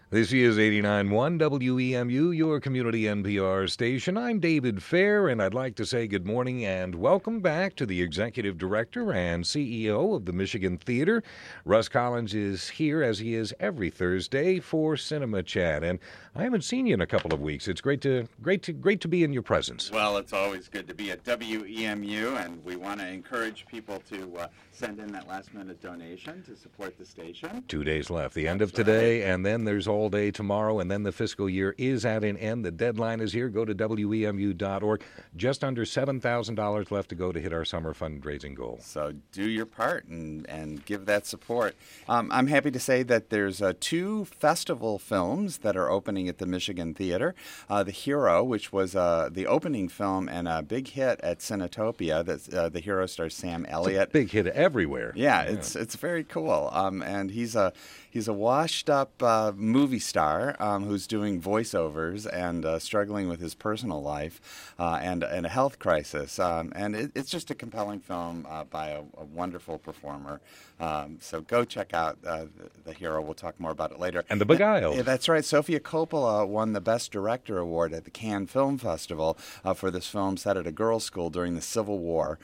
This is 89.1 WEMU, your community NPR station. I'm David Fair, and I'd like to say good morning and welcome back to the Executive Director and CEO of the Michigan Theater. Russ Collins is here, as he is every Thursday, for Cinema Chat, and I haven't seen you in a couple of weeks. It's great to be in your presence. Well, it's always good to be at WEMU, and we want to encourage people to send in that last-minute donation to support the station. 2 days left, the end of today, and then there's all day tomorrow, and then the fiscal year is at an end. The deadline is here. Go to WEMU.org. Just under $7,000 left to go to hit our summer fundraising goal. So do your part and give that support. I'm happy to say that there's 2 festival films that are opening at the Michigan Theater. The Hero, which was the opening film and a big hit at Cinetopia. The Hero stars Sam Elliott. Big hit everywhere. Yeah, it's very cool. And he's a washed-up movie star who's doing voiceovers and struggling with his personal life and a health crisis. And it's just a compelling film by a wonderful performer. So go check out The Hero. We'll talk more about it later. And The Beguiled. Yeah, that's right. Sofia Coppola won the Best Director Award at the Cannes Film Festival for this film set at a girls' school during the Civil War.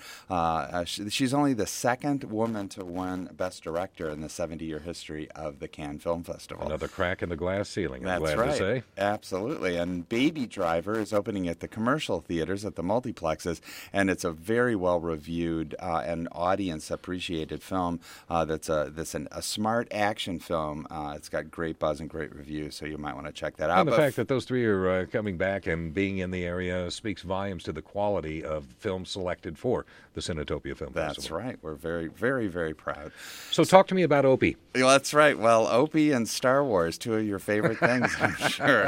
She's only the second woman to win Best Director in the 70-year history of the Cannes Film Festival. Another crack in the glass ceiling, I'm That's glad right. to say. Absolutely. And Baby Driver is opening at the commercial theaters, at the multiplexes, and it's a very well-reviewed and audience-appreciated film that's a smart action film. It's got great buzz and great reviews, so you might want to check that out. And the fact that those 3 are coming back and being in the area speaks volumes to the quality of films selected for the Cinetopia Film Festival. That's right. We're very, very, very proud. So talk to me about Opie. Well, that's right. Well, Opie and Star Wars, 2 of your favorite things, I'm sure.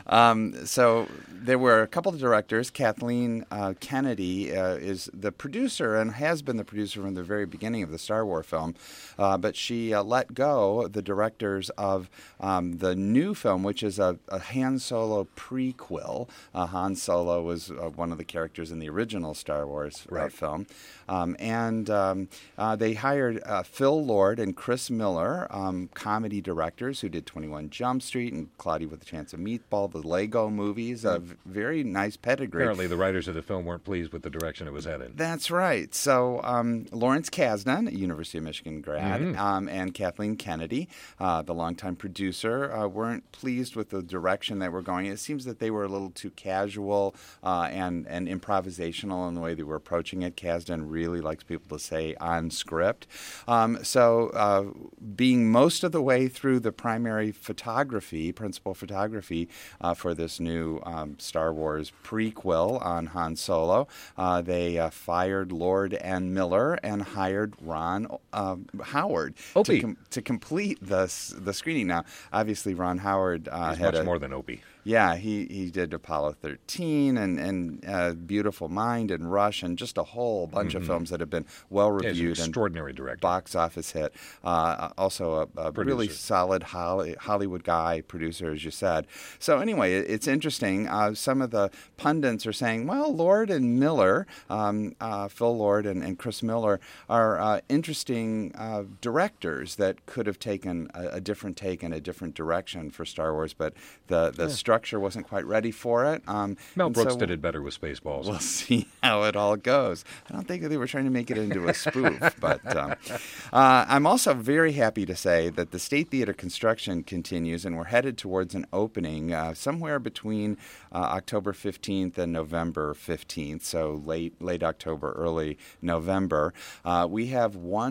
So there were a couple of directors. Kathleen Kennedy is the producer and has been the producer from the very beginning of the Star Wars film. But she let go the directors of the new film, which is a Han Solo prequel. Han Solo was one of the characters in the original Star Wars film. And they hired Phil Lord and Chris Miller, comedy directors who did 21 Jump Street and Cloudy with a Chance of Meatball, the Lego movies, a very nice pedigree. Apparently the writers of the film weren't pleased with the direction it was headed. That's right. So Lawrence Kasdan, a University of Michigan grad, and Kathleen Kennedy, the longtime producer, weren't pleased with the direction that we're going. It seems that they were a little too casual and improvisational in the way they were approaching it. Kasdan really likes people to say on script. So being most of the way through the primary principal photography for this new Star Wars prequel on Han Solo, they fired Lord and Miller and hired Ron Howard to complete the screening. Now, obviously, Ron Howard He's had much more than Opie. Yeah, he did Apollo 13 and Beautiful Mind and Rush and just a whole bunch of films that have been well-reviewed. He's an extraordinary director. Box office hit. Also a really solid Hollywood guy, producer, as you said. So anyway, it's interesting. Some of the pundits are saying, well, Lord and Miller, Phil Lord and Chris Miller, are interesting directors that could have taken a different take and a different direction for Star Wars, but the structure wasn't quite ready for it. Mel Brooks did it better with Spaceballs. We'll see how it all goes. I don't think they were trying to make it into a spoof, but I'm also very happy to say that the State Theater construction continues, and we're headed towards an opening somewhere between October 15th and November 15th, so late October, early November. We have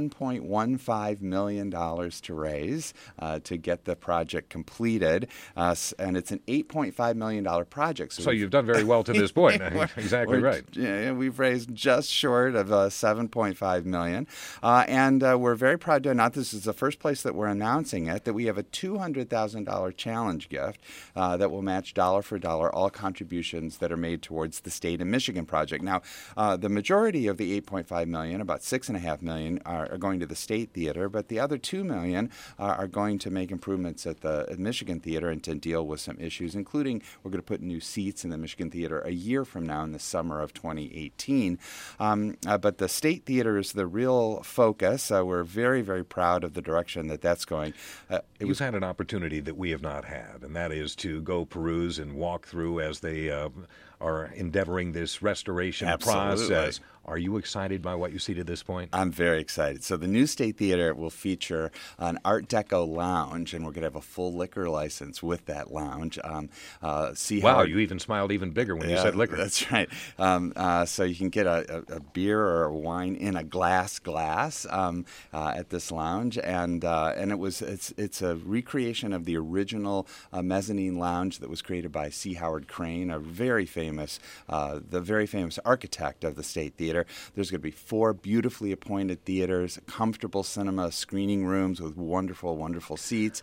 $1.15 million to raise to get the project completed, and it's an $8.5 million project. So you've done very well to this point. Exactly right. Yeah, we've raised just short of $7.5 million. And we're very proud to announce, this is the first place that we're announcing it, that we have a $200,000 challenge gift that will match dollar for dollar all contributions that are made towards the State of Michigan project. Now, the majority of the $8.5 million, about $6.5 million, are going to the State Theater, but the other $2 million are going to make improvements at the Michigan Theater and to deal with some issues, including we're going to put new seats in the Michigan Theater a year from now in the summer of 2018. But the State Theater is the real focus. We're very, very proud of the direction that that's going. going. You've had an opportunity that we have not had, and that is to go peruse and walk through as they are endeavoring this restoration process. Are you excited by what you see to this point? I'm very excited. So the new State Theater will feature an Art Deco lounge, and we're going to have a full liquor license with that lounge. Wow, you even smiled even bigger when you said liquor. That's right. So you can get a beer or a wine in a glass at this lounge, and it's a recreation of the original mezzanine lounge that was created by C. Howard Crane, the very famous architect of the State Theater. There's going to be 4 beautifully appointed theaters, comfortable cinema screening rooms with wonderful, wonderful seats.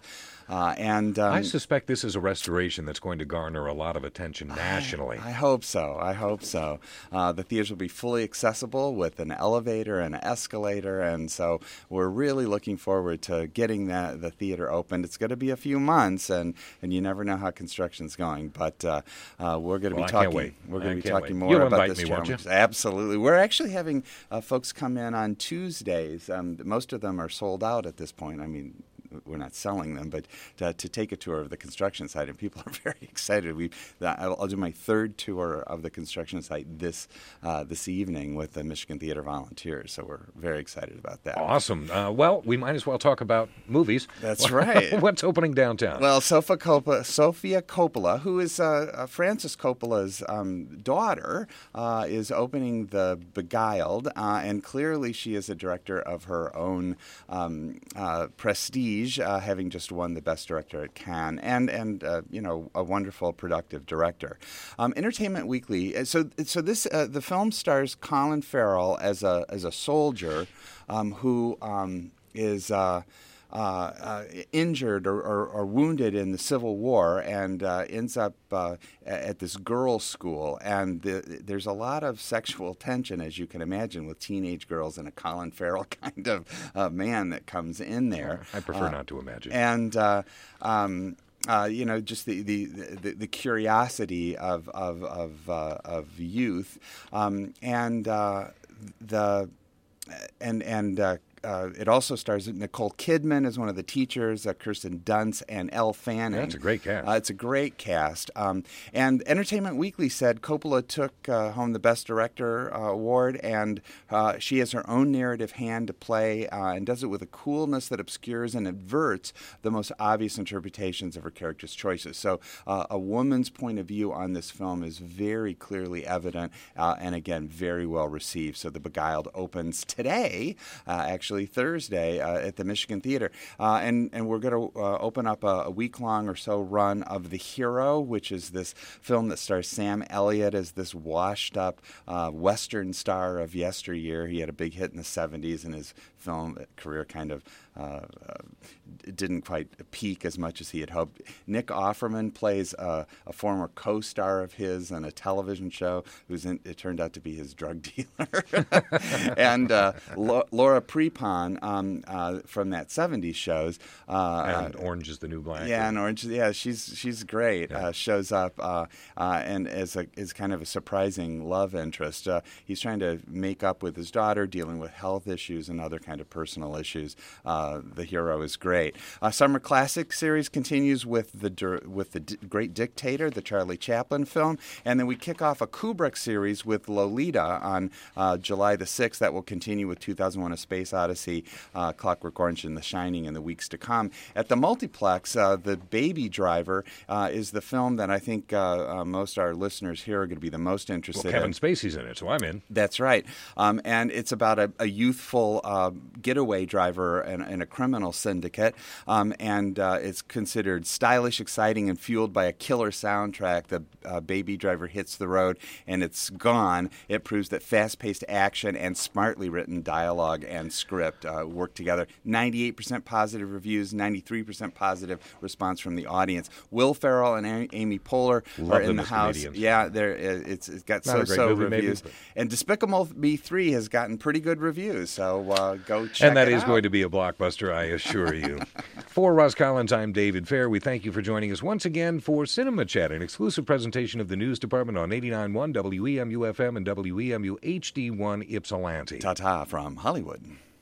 I suspect this is a restoration that's going to garner a lot of attention nationally. I hope so. The theaters will be fully accessible with an elevator and an escalator, and so we're really looking forward to getting the theater opened. It's going to be a few months, and you never know how construction's going, but we're going to be talking. I can't wait. We're going to be talking more You'll about invite this. Me, won't you? Absolutely. We're actually having folks come in on Tuesdays. Most of them are sold out at this point. I mean, we're not selling them, but to take a tour of the construction site, and people are very excited. I'll do my 3rd tour of the construction site this evening with the Michigan Theater Volunteers, so we're very excited about that. Awesome. Well, we might as well talk about movies. That's right. What's opening downtown? Well, Sofia Coppola, who is Francis Coppola's daughter, is opening The Beguiled, and clearly she is a director of her own prestige, having just won the Best Director at Cannes, and a wonderful, productive director. Entertainment Weekly. So this the film stars Colin Farrell as a soldier who is injured or wounded in the Civil War and ends up at this girls' school. And there's a lot of sexual tension, as you can imagine, with teenage girls and a Colin Farrell kind of man that comes in there. I prefer not to imagine. And just the curiosity of youth, it also stars Nicole Kidman as one of the teachers, Kirsten Dunst, and Elle Fanning. That's a great cast. It's a great cast. And Entertainment Weekly said Coppola took home the Best Director award, and she has her own narrative hand to play and does it with a coolness that obscures and averts the most obvious interpretations of her character's choices. So a woman's point of view on this film is very clearly evident and, again, very well received. So The Beguiled opens today, actually Thursday, at the Michigan Theater. And we're going to open up a week-long or so run of The Hero, which is this film that stars Sam Elliott as this washed-up Western star of yesteryear. He had a big hit in the 70s, and his film career kind of didn't quite peak as much as he had hoped. Nick Offerman plays a former co-star of his on a television show it turned out to be his drug dealer. And Laura Prepon from that 70s shows. And Orange is the New Black. Yeah, and Orange, she's great. Yeah. Shows up and is kind of a surprising love interest. He's trying to make up with his daughter, dealing with health issues and other kind of personal issues. The Hero is great. Summer Classic series continues with the Great Dictator, the Charlie Chaplin film, and then we kick off a Kubrick series with Lolita on July the 6th. That will continue with 2001: A Space Odyssey, Clockwork Orange, and The Shining in the weeks to come. At the multiplex, The Baby Driver is the film that I think most of our listeners here are going to be the most interested in. Kevin Spacey's in it, so I'm in. That's right. And it's about a youthful getaway driver in a criminal syndicate, and it's considered stylish, exciting, and fueled by a killer soundtrack. The Baby Driver hits the road, and it's gone. It proves that fast-paced action and smartly written dialogue and script work together. 98% positive reviews, 93% positive response from the audience. Will Ferrell and Amy Poehler are in the house. Comedians. Yeah, it's got so-so reviews. Maybe, and Despicable Me 3 has gotten pretty good reviews, so go check it out. And that is going to be a blockbuster, I assure you. For Russ Collins, I'm David Fair. We thank you for joining us once again for Cinema Chat, an exclusive presentation of the news department on 89.1 WEMU FM and WEMU HD1 Ypsilanti. Ta-ta from Hollywood.